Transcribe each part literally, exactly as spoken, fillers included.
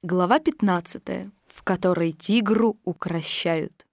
Глава пятнадцатая, в которой тигру укрощают.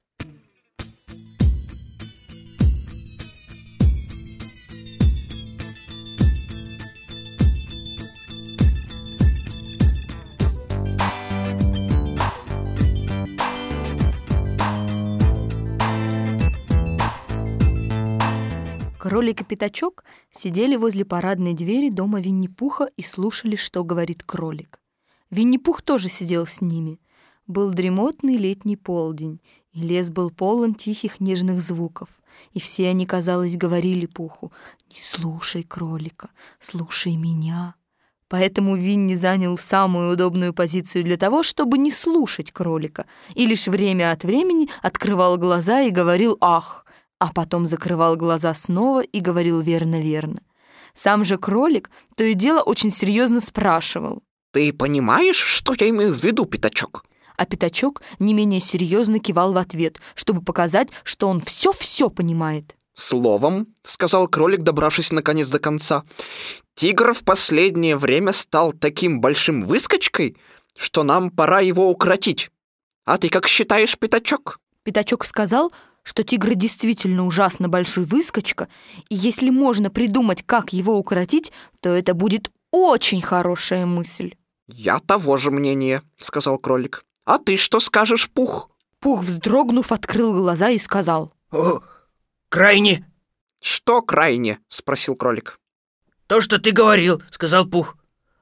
Кролик и Пятачок сидели возле парадной двери дома Винни-Пуха и слушали, что говорит кролик. Винни-Пух тоже сидел с ними. Был дремотный летний полдень, и лес был полон тихих нежных звуков. И все они, казалось, говорили Пуху: «Не слушай кролика, слушай меня». Поэтому Винни занял самую удобную позицию для того, чтобы не слушать кролика, и лишь время от времени открывал глаза и говорил «ах», а потом закрывал глаза снова и говорил «верно-верно». Сам же кролик то и дело очень серьезно спрашивал: «Ты понимаешь, что я имею в виду, Пятачок?» А Пятачок не менее серьезно кивал в ответ, чтобы показать, что он все-все понимает. «Словом, — сказал кролик, добравшись наконец до конца, — тигр в последнее время стал таким большим выскочкой, что нам пора его укротить. А ты как считаешь, Пятачок?» Пятачок сказал, что тигр действительно ужасно большой выскочка, и если можно придумать, как его укротить, то это будет очень хорошая мысль. «Я того же мнения, — сказал кролик. А ты что скажешь, Пух?» Пух, вздрогнув, открыл глаза и сказал: «О, крайне!» «Что крайне?» — спросил кролик. «То, что ты говорил, — сказал Пух.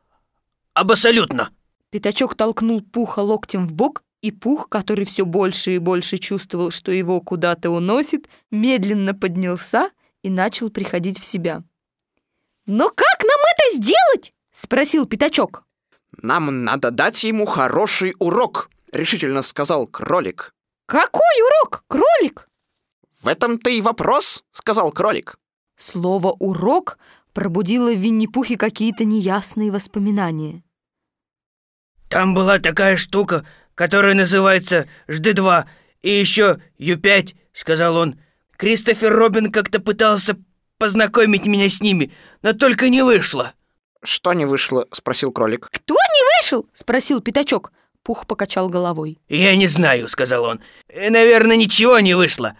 Абсолютно!» Пятачок толкнул Пуха локтем в бок, и Пух, который все больше и больше чувствовал, что его куда-то уносит, медленно поднялся и начал приходить в себя. «Но как нам это сделать?» — спросил Пятачок. «Нам надо дать ему хороший урок, — решительно сказал кролик. «Какой урок, кролик?» «В этом-то и вопрос, — сказал кролик. Слово «урок» пробудило в Винни-Пухе какие-то неясные воспоминания. «Там была такая штука, которая называется жэ дэ два, и еще ю пять, — сказал он. Кристофер Робин как-то пытался познакомить меня с ними, но только не вышло». «Что не вышло? — спросил кролик. «Кто не вышел?» — спросил Пятачок. Пух покачал головой. «Я не знаю, — сказал он. Наверное, ничего не вышло.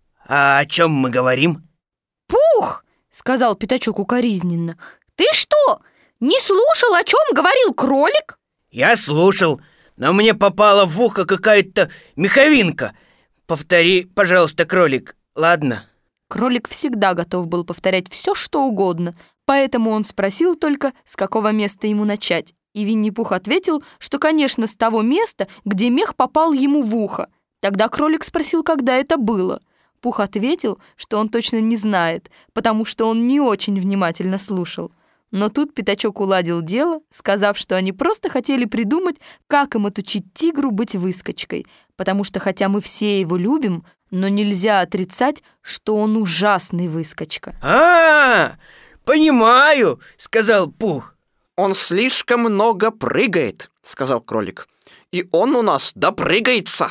А о чем мы говорим?» «Пух!» — сказал Пятачок укоризненно. «Ты что, не слушал, о чем говорил кролик?» «Я слушал, но мне попала в ухо какая-то меховинка. Повтори, пожалуйста, кролик, ладно?» Кролик всегда готов был повторять все, что угодно, поэтому он спросил только, с какого места ему начать. И Винни-Пух ответил, что, конечно, с того места, где мех попал ему в ухо. Тогда кролик спросил, когда это было. Пух ответил, что он точно не знает, потому что он не очень внимательно слушал. Но тут Пятачок уладил дело, сказав, что они просто хотели придумать, как им отучить тигру быть выскочкой, потому что, хотя мы все его любим, но нельзя отрицать, что он ужасный выскочка. «А, понимаю, — сказал Пух. «Он слишком много прыгает, — сказал кролик. И он у нас допрыгается».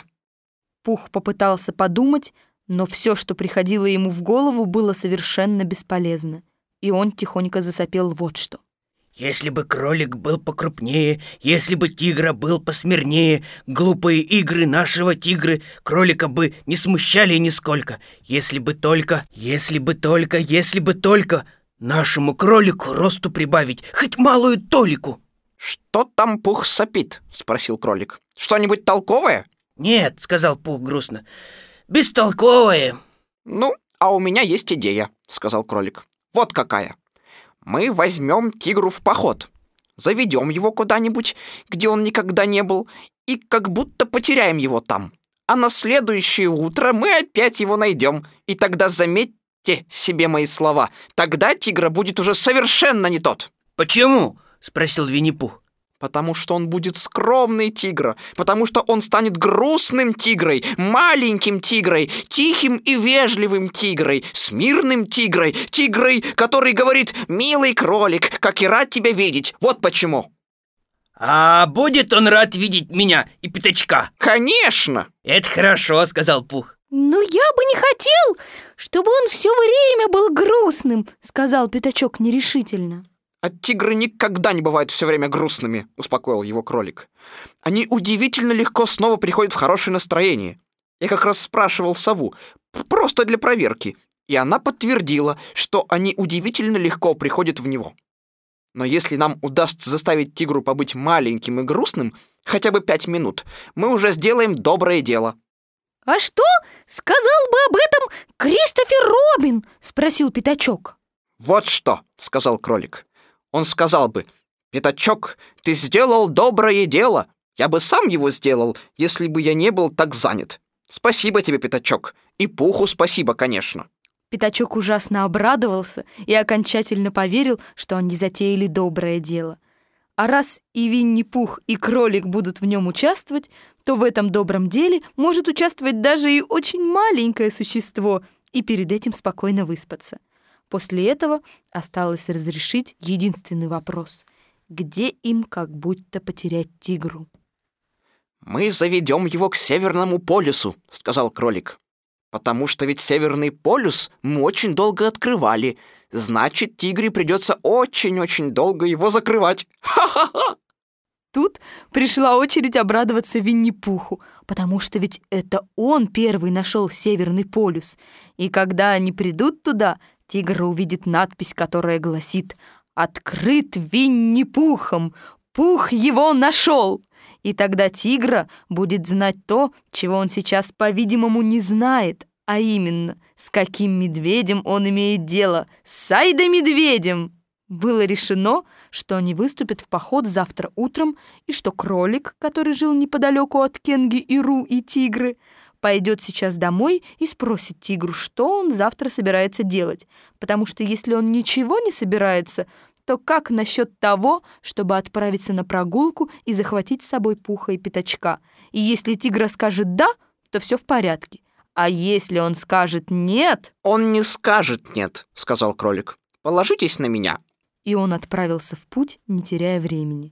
Пух попытался подумать, но все, что приходило ему в голову, было совершенно бесполезно. И он тихонько засопел вот что. Если бы кролик был покрупнее, если бы тигра был посмирнее, глупые игры нашего тигры кролика бы не смущали нисколько. Если бы только, если бы только, если бы только нашему кролику росту прибавить хоть малую толику». «Что там Пух сопит? — спросил кролик. — Что-нибудь толковое?» «Нет, — сказал Пух грустно, — бестолковое». «Ну, а у меня есть идея, — сказал кролик. Вот какая. Мы возьмем тигру в поход, заведем его куда-нибудь, где он никогда не был, и как будто потеряем его там. А на следующее утро мы опять его найдем, и тогда, заметьте себе мои слова, тогда тигра будет уже совершенно не тот». «Почему?» — спросил Винни-Пух. «Потому что он будет скромный тигр, потому что он станет грустным тигрой, маленьким тигрой, тихим и вежливым тигрой, смирным тигрой, тигрой, который говорит: «Милый кролик, как и рад тебя видеть». Вот почему». «А будет он рад видеть меня и Пятачка?» «Конечно!» «Это хорошо, — сказал Пух. «Но я бы не хотел, чтобы он все время был грустным», — сказал Пятачок нерешительно. «А тигры никогда не бывают все время грустными», — успокоил его кролик. «Они удивительно легко снова приходят в хорошее настроение. Я как раз спрашивал сову, просто для проверки, и она подтвердила, что они удивительно легко приходят в него. Но если нам удастся заставить тигру побыть маленьким и грустным хотя бы пять минут, мы уже сделаем доброе дело». «А что сказал бы об этом Кристофер Робин?» — спросил Пятачок. «Вот что», — сказал кролик. «Он сказал бы: Пятачок, ты сделал доброе дело. Я бы сам его сделал, если бы я не был так занят. Спасибо тебе, Пятачок. И Пуху спасибо, конечно». Пятачок ужасно обрадовался и окончательно поверил, что они затеяли доброе дело. А раз и Винни-Пух, и кролик будут в нем участвовать, то в этом добром деле может участвовать даже и очень маленькое существо и перед этим спокойно выспаться. После этого осталось разрешить единственный вопрос: где им как будто потерять тигру? «Мы заведем его к Северному полюсу», — сказал кролик. «Потому что ведь Северный полюс мы очень долго открывали. Значит, тигре придется очень-очень долго его закрывать. Ха-ха-ха!» Тут пришла очередь обрадоваться Винни-Пуху, потому что ведь это он первый нашел Северный полюс. И когда они придут туда, тигр увидит надпись, которая гласит: «Открыт Винни-Пухом! Пух его нашел!» И тогда тигра будет знать то, чего он сейчас, по-видимому, не знает, а именно, с каким медведем он имеет дело, с Сайдой-медведем. Было решено, что они выступят в поход завтра утром, и что кролик, который жил неподалеку от Кенги и Ру и тигры, пойдет сейчас домой и спросит тигру, что он завтра собирается делать, потому что если он ничего не собирается, то как насчет того, чтобы отправиться на прогулку и захватить с собой Пуха и Пятачка? И если тигр скажет «да», то все в порядке. А если он скажет «нет»... «Он не скажет «нет», — сказал кролик. «Положитесь на меня». И он отправился в путь, не теряя времени.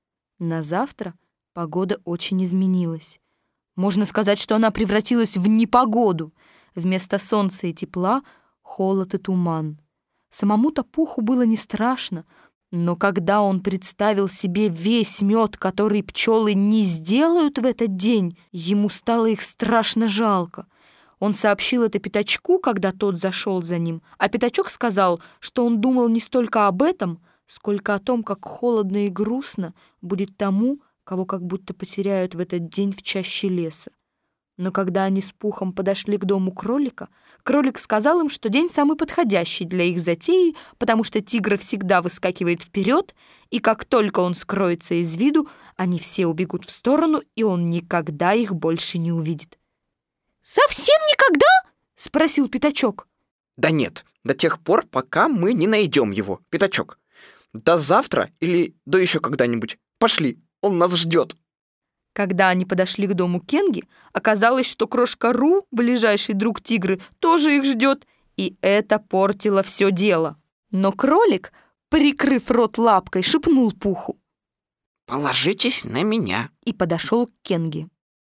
На завтра погода очень изменилась. Можно сказать, что она превратилась в непогоду. Вместо солнца и тепла — холод и туман. Самому-то Пуху было не страшно, но когда он представил себе весь мед, который пчелы не сделают в этот день, ему стало их страшно жалко. Он сообщил это Пятачку, когда тот зашел за ним, а Пятачок сказал, что он думал не столько об этом, сколько о том, как холодно и грустно будет тому, кого как будто потеряют в этот день в чаще леса. Но когда они с Пухом подошли к дому кролика, кролик сказал им, что день самый подходящий для их затеи, потому что тигр всегда выскакивает вперед, и как только он скроется из виду, они все убегут в сторону, и он никогда их больше не увидит. «Совсем никогда?» — спросил Пятачок. «Да нет, до тех пор, пока мы не найдем его, Пятачок. До завтра или до еще когда-нибудь. Пошли, он нас ждет». Когда они подошли к дому Кенги, оказалось, что крошка Ру, ближайший друг тигры, тоже их ждет, и это портило все дело. Но кролик, прикрыв рот лапкой, шепнул Пуху: «Положитесь на меня», и подошел к Кенге.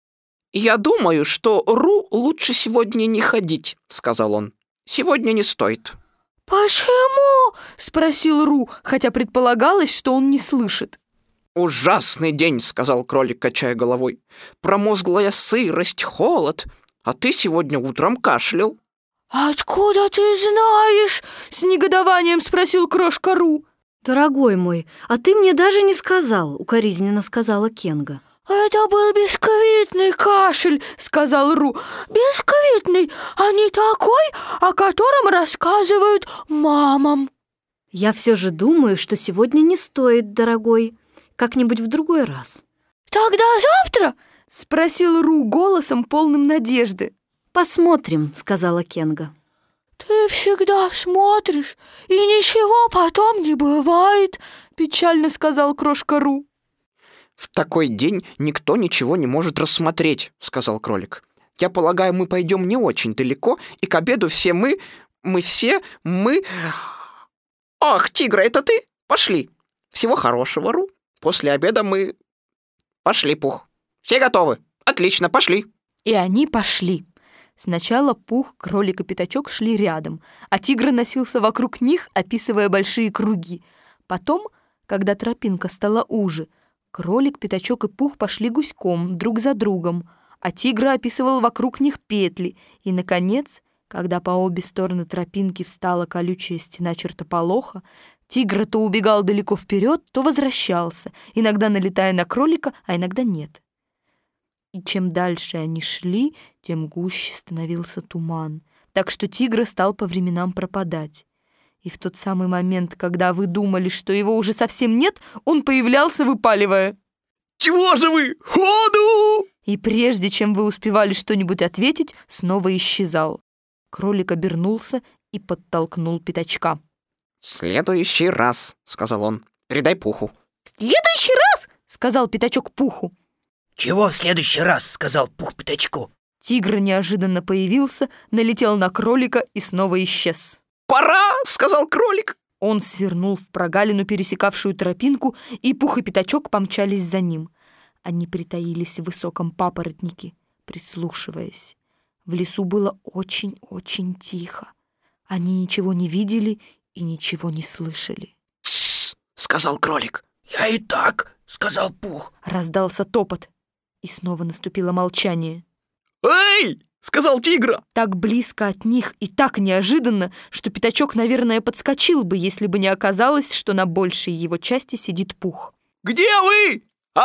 «Я думаю, что Ру лучше сегодня не ходить», — сказал он. «Сегодня не стоит». «Почему?» — спросил Ру, хотя предполагалось, что он не слышит. «Ужасный день», — сказал кролик, качая головой. «Промозглая сырость, холод, а ты сегодня утром кашлял». «Откуда ты знаешь?» — с негодованием спросил крошка Ру. «Дорогой мой, а ты мне даже не сказал», — укоризненно сказала Кенга. «Это был бисквитный кашель», — сказал Ру. «Бисквитный, а не такой, о котором рассказывают мамам». «Я все же думаю, что сегодня не стоит, дорогой. Как-нибудь в другой раз». «Тогда завтра?» — спросил Ру голосом, полным надежды. «Посмотрим», — сказала Кенга. «Ты всегда смотришь, и ничего потом не бывает», — печально сказал крошка Ру. «В такой день никто ничего не может рассмотреть», — сказал кролик. «Я полагаю, мы пойдем не очень далеко, и к обеду все мы... Мы все... Мы... Ах, тигра, это ты? Пошли. Всего хорошего, Ру. После обеда мы... Пошли, Пух. Все готовы? Отлично, пошли». И они пошли. Сначала Пух, кролик и Пятачок шли рядом, а тигр носился вокруг них, описывая большие круги. Потом, когда тропинка стала уже, кролик, пятачок и пух пошли гуськом друг за другом, а тигр описывал вокруг них петли. И, наконец, когда по обе стороны тропинки встала колючая стена чертополоха, тигр то убегал далеко вперед, то возвращался, иногда налетая на кролика, а иногда нет. И чем дальше они шли, тем гуще становился туман, так что тигр стал по временам пропадать. И в тот самый момент, когда вы думали, что его уже совсем нет, он появлялся, выпаливая: «Чего же вы? Ходу!» И прежде чем вы успевали что-нибудь ответить, снова исчезал. Кролик обернулся и подтолкнул пятачка. «В следующий раз», — сказал он, — «передай Пуху». «В следующий раз!» — сказал пятачок Пуху. «Чего в следующий раз?» — сказал Пух пятачку. Тигр неожиданно появился, налетел на кролика и снова исчез. «Пора!» — сказал кролик. Он свернул в прогалину, пересекавшую тропинку, и Пух и пятачок помчались за ним. Они притаились в высоком папоротнике, прислушиваясь. В лесу было очень-очень тихо. Они ничего не видели и ничего не слышали. «Тссс!» — сказал кролик. «Я и так!» — сказал Пух. Раздался топот, и снова наступило молчание. «Эй!» — сказал тигр. Так близко от них и так неожиданно, что пятачок, наверное, подскочил бы, если бы не оказалось, что на большей его части сидит Пух. «Где вы?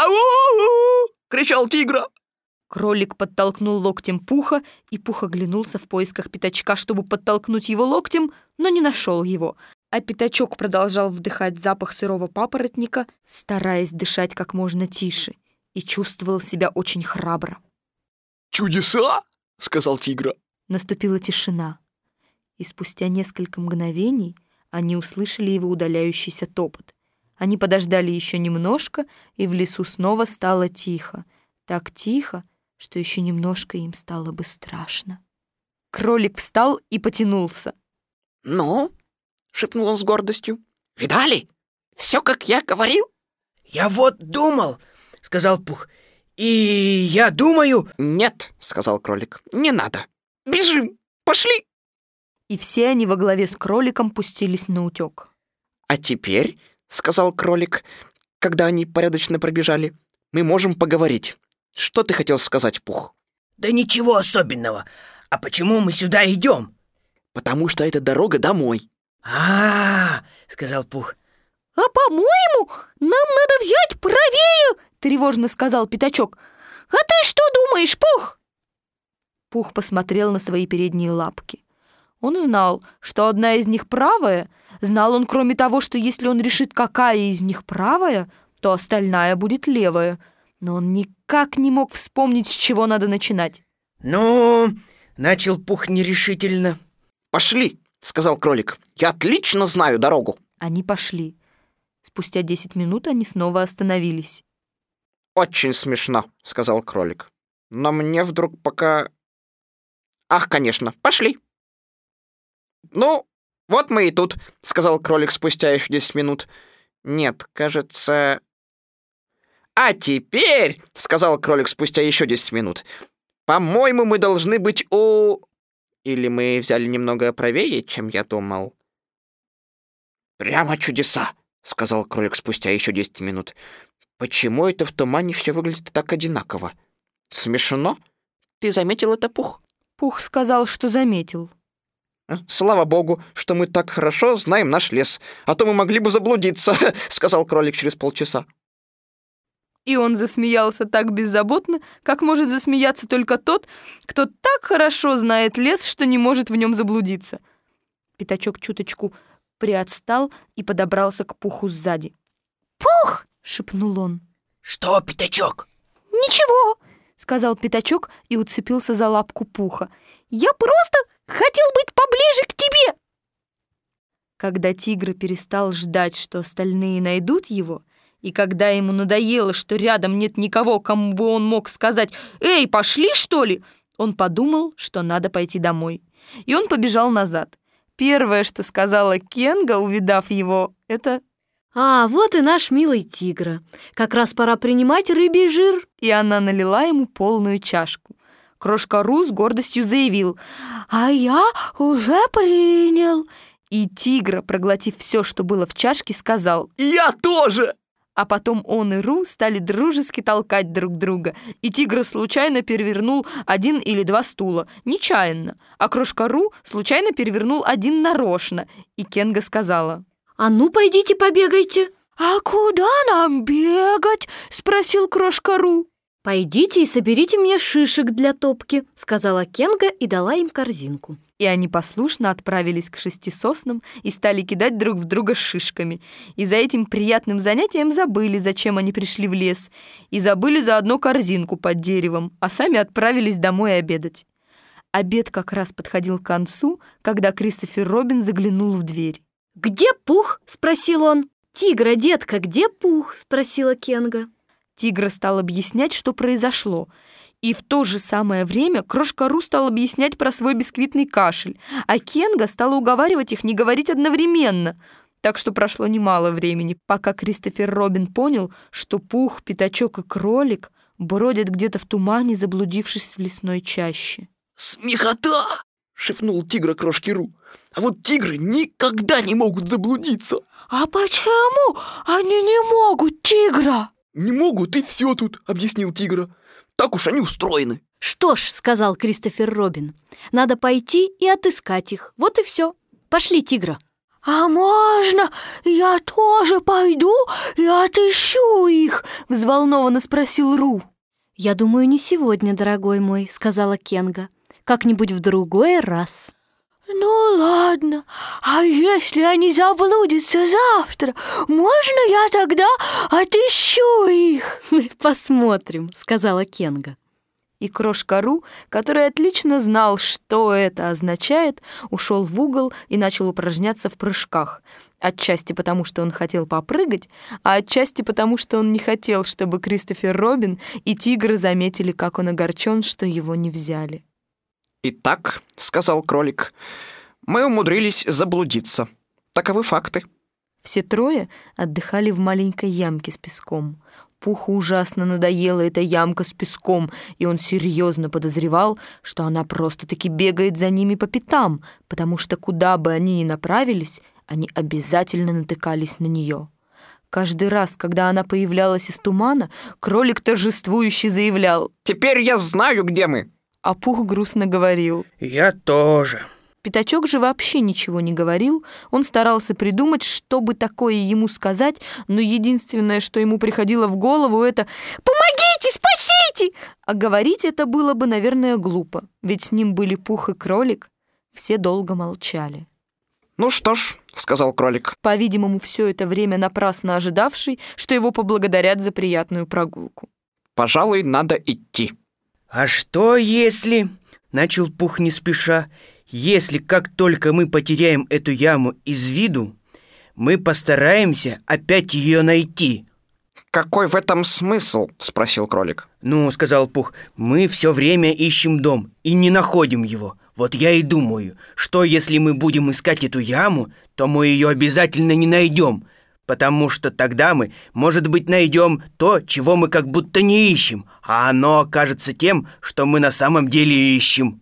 Ау!» — кричал тигр. Кролик подтолкнул локтем Пуха, и Пух оглянулся в поисках пятачка, чтобы подтолкнуть его локтем, но не нашел его. А пятачок продолжал вдыхать запах сырого папоротника, стараясь дышать как можно тише, и чувствовал себя очень храбро. «Чудеса!» — сказал тигр. Наступила тишина, и спустя несколько мгновений они услышали его удаляющийся топот. Они подождали еще немножко, и в лесу снова стало тихо. Так тихо, что еще немножко им стало бы страшно. Кролик встал и потянулся. «Ну?» — шепнул он с гордостью. «Видали? Все, как я говорил?» «Я вот думал!» — сказал Пух. «И я думаю...» «Нет!» — сказал кролик. «Не надо! Бежим! Пошли!» И все они во главе с кроликом пустились на утек. «А теперь, — сказал кролик, когда они порядочно пробежали, — мы можем поговорить. Что ты хотел сказать, Пух?» «Да ничего особенного. А почему мы сюда идем?» «Потому что это дорога домой». «А-а-а!» — сказал Пух. «А по-моему, нам надо взять правее!» — тревожно сказал пятачок. «А ты что думаешь, Пух?» Пух посмотрел на свои передние лапки. Он знал, что одна из них правая. Знал он, кроме того, что если он решит, какая из них правая, то остальная будет левая. Но он никак не мог вспомнить, с чего надо начинать. «Ну...» — начал Пух нерешительно. «Пошли!» — сказал кролик. «Я отлично знаю дорогу». Они пошли. Спустя десять минут они снова остановились. «Очень смешно», — сказал кролик. «Но мне вдруг пока... Ах, конечно, пошли!» «Ну, вот мы и тут», — сказал кролик спустя еще десять минут. «Нет, кажется...» «А теперь», — сказал кролик спустя еще десять минут, «по-моему, мы должны быть у...» Или мы взяли немного правее, чем я думал? «Прямо чудеса», — сказал кролик спустя еще десять минут. «Почему это в тумане все выглядит так одинаково? Смешно? Ты заметил это, Пух?» Пух сказал, что заметил. «Слава богу, что мы так хорошо знаем наш лес, а то мы могли бы заблудиться», — сказал кролик через полчаса. И он засмеялся так беззаботно, как может засмеяться только тот, кто так хорошо знает лес, что не может в нем заблудиться. Пятачок чуточку приотстал и подобрался к Пуху сзади. «Пух!» — шепнул он. «Что, Пятачок?» «Ничего!» — сказал Пятачок и уцепился за лапку Пуха. «Я просто хотел быть поближе к тебе!» Когда тигр перестал ждать, что остальные найдут его, и когда ему надоело, что рядом нет никого, кому бы он мог сказать «Эй, пошли, что ли?», он подумал, что надо пойти домой. И он побежал назад. Первое, что сказала Кенга, увидав его, это «А, вот и наш милый тигр. Как раз пора принимать рыбий жир». И она налила ему полную чашку. Крошка Ру с гордостью заявил: «А я уже принял». И Тигра, проглотив все, что было в чашке, сказал: «Я тоже!» А потом он и Ру стали дружески толкать друг друга, и Тигра случайно перевернул один или два стула, нечаянно, а Крошка Ру случайно перевернул один нарочно, и Кенга сказала: «А ну, пойдите побегайте!» «А куда нам бегать?» — спросил Крошка Ру. «Пойдите и соберите мне шишек для топки», — сказала Кенга и дала им корзинку. И они послушно отправились к шести соснам и стали кидать друг в друга шишками. И за этим приятным занятием забыли, зачем они пришли в лес, и забыли заодно корзинку под деревом, а сами отправились домой обедать. Обед как раз подходил к концу, когда Кристофер Робин заглянул в дверь. «Где Пух?» — спросил он. «Тигра, детка, где Пух?» — спросила Кенга. Тигра стал объяснять, что произошло. И в то же самое время Крошка Ру стал объяснять про свой бисквитный кашель, а Кенга стала уговаривать их не говорить одновременно. Так что прошло немало времени, пока Кристофер Робин понял, что Пух, Пятачок и Кролик бродят где-то в тумане, заблудившись в лесной чаще. «Смехота!» — шепнул Тигра Крошке Ру. «А вот тигры никогда не могут заблудиться!» «А почему они не могут, Тигра?» «Не могут, и все тут», — объяснил Тигра. «Так уж они устроены». «Что ж», — сказал Кристофер Робин, — «надо пойти и отыскать их. Вот и все. Пошли, Тигра». «А можно я тоже пойду и отыщу их?» — взволнованно спросил Ру. «Я думаю, не сегодня, дорогой мой», — сказала Кенга. «Как-нибудь в другой раз». «Ну ладно, а если они заблудятся завтра, можно я тогда отыщу их?» «Посмотрим», — сказала Кенга. И Крошка Ру, который отлично знал, что это означает, ушел в угол и начал упражняться в прыжках. Отчасти потому, что он хотел попрыгать, а отчасти потому, что он не хотел, чтобы Кристофер Робин и тигры заметили, как он огорчен, что его не взяли. «Итак», — сказал кролик, — «мы умудрились заблудиться. Таковы факты». Все трое отдыхали в маленькой ямке с песком. Пуху ужасно надоела эта ямка с песком, и он серьезно подозревал, что она просто-таки бегает за ними по пятам, потому что куда бы они ни направились, они обязательно натыкались на нее. Каждый раз, когда она появлялась из тумана, кролик торжествующе заявлял: «Теперь я знаю, где мы». А Пух грустно говорил: «Я тоже». Пятачок же вообще ничего не говорил, он старался придумать, что бы такое ему сказать, но единственное, что ему приходило в голову, это «Помогите, спасите!» А говорить это было бы, наверное, глупо, ведь с ним были Пух и Кролик. Все долго молчали. «Ну что ж», — сказал кролик, по-видимому, все это время напрасно ожидавший, что его поблагодарят за приятную прогулку. «пожалуй, надо идти». «А что если...» — начал Пух не спеша. «Если как только мы потеряем эту яму из виду, мы постараемся опять ее найти». «Какой в этом смысл?» — спросил кролик. «Ну, — сказал Пух, — мы все время ищем дом и не находим его. Вот я и думаю, что если мы будем искать эту яму, то мы ее обязательно не найдем, потому что тогда мы, может быть, найдем то, чего мы как будто не ищем, а оно окажется тем, что мы на самом деле ищем».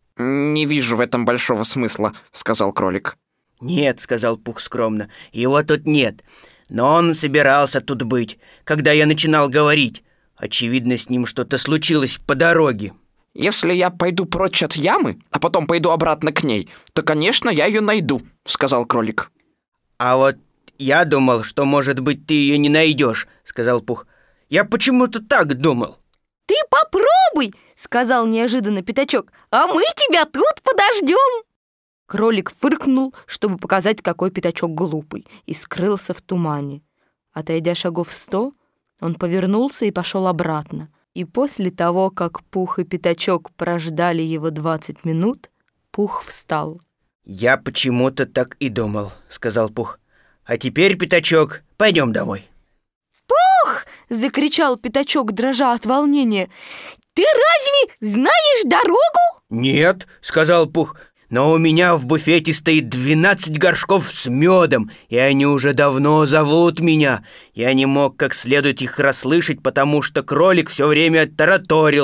«Не вижу в этом большого смысла», — сказал кролик. «Нет, — сказал Пух скромно, — его тут нет. Но он собирался тут быть, когда я начинал говорить. Очевидно, с ним что-то случилось по дороге». «Если я пойду прочь от ямы, а потом пойду обратно к ней, то, конечно, я ее найду», — сказал кролик. «А вот я думал, что, может быть, ты ее не найдешь», — сказал Пух. «Я почему-то так думал». «Ты попробуй!» — сказал неожиданно Пятачок. «А мы тебя тут подождем!» Кролик фыркнул, чтобы показать, какой Пятачок глупый, и скрылся в тумане. Отойдя шагов сто, он повернулся и пошел обратно. И после того, как Пух и Пятачок прождали его двадцать минут, Пух встал. «Я почему-то так и думал», — сказал Пух. «А теперь, Пятачок, пойдем домой». «Пух!» — закричал Пятачок, дрожа от волнения. «Ты разве знаешь дорогу?» «Нет», — сказал Пух, — «но у меня в буфете стоит двенадцать горшков с медом, и они уже давно зовут меня. Я не мог как следует их расслышать, потому что кролик все время тараторил.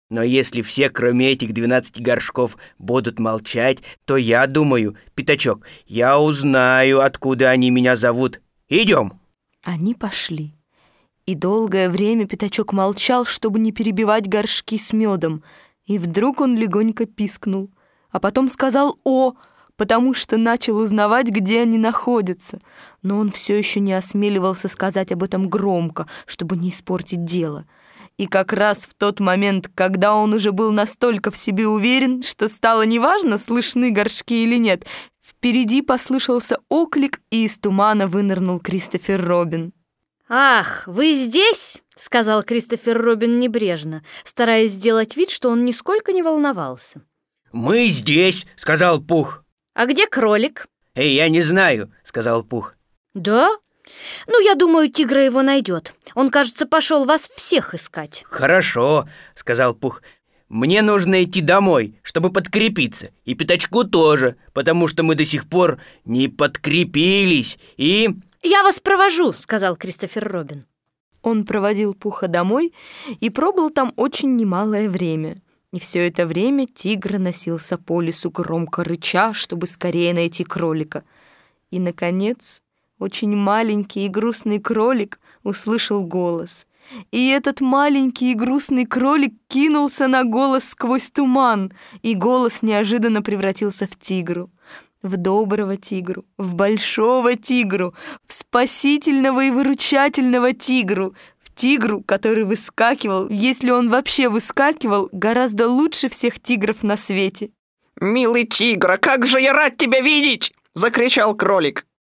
Но если все, кроме этих двенадцати горшков, будут молчать, то я думаю, Пятачок, я узнаю, откуда они меня зовут. Идем. Они пошли. И долгое время Пятачок молчал, чтобы не перебивать горшки с медом. И вдруг он легонько пискнул, а потом сказал «О!», потому что начал узнавать, где они находятся. Но он все еще не осмеливался сказать об этом громко, чтобы не испортить дело. И как раз в тот момент, когда он уже был настолько в себе уверен, что стало неважно, слышны горшки или нет, впереди послышался оклик, и из тумана вынырнул Кристофер Робин. «Ах, вы здесь?» — сказал Кристофер Робин небрежно, стараясь сделать вид, что он нисколько не волновался. «Мы здесь», — сказал Пух. «А где кролик?» «Эй, я не знаю», — сказал Пух. «Да? Ну, я думаю, Тигра его найдет. Он, кажется, пошел вас всех искать». «Хорошо», — сказал Пух. «Мне нужно идти домой, чтобы подкрепиться. И Пятачку тоже, потому что мы до сих пор не подкрепились. И...» «Я вас провожу», — сказал Кристофер Робин. Он проводил Пуха домой и пробыл там очень немалое время. И все это время тигр носился по лесу, громко рыча, чтобы скорее найти кролика. И, наконец, очень маленький и грустный кролик услышал голос. И этот маленький и грустный кролик кинулся на голос сквозь туман, и голос неожиданно превратился в тигру. В доброго тигру, в большого тигру, в спасительного и выручательного тигру, в тигру, который выскакивал, если он вообще выскакивал, гораздо лучше всех тигров на свете. «Милый тигр, как же я рад тебя видеть!» — закричал кролик.